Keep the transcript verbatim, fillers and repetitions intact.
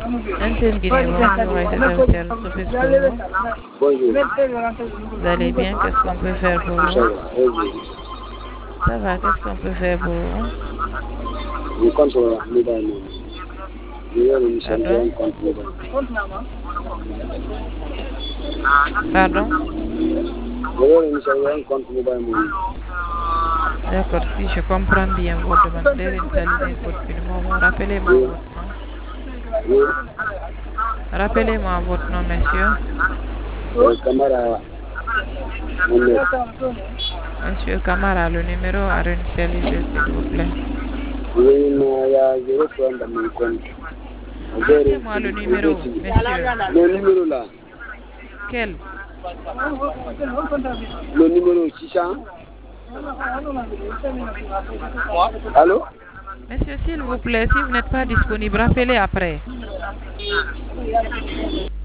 Antenne Guinée, bonjour, Aïssata Oussel, Sophie School. Bonjour. Vous allez bien? Qu'est-ce qu'on peut faire pour Ça vous? va, oui. Ça va, qu'est-ce qu'on peut faire pour vous? Je compte sur la médaille. Je vais le mission Pardon? de compte médaille. Pardon? Je vais le mission de compte médaille. D'accord, si je comprends bien votre demande, rappelez-moi Oui. votre nom. Oui. Rappelez-moi votre nom, monsieur. Euh, Camara. Mohamed. Monsieur Kamara, le numéro à réinitialiser, s'il vous plaît. Oui, mais il y a zéro problème dans mon compte. Donnez-moi le numéro, monsieur. Le numéro là. Quel? Le numéro six cents. Allô? Monsieur, s'il vous plaît, si vous n'êtes pas disponible, rappelez après.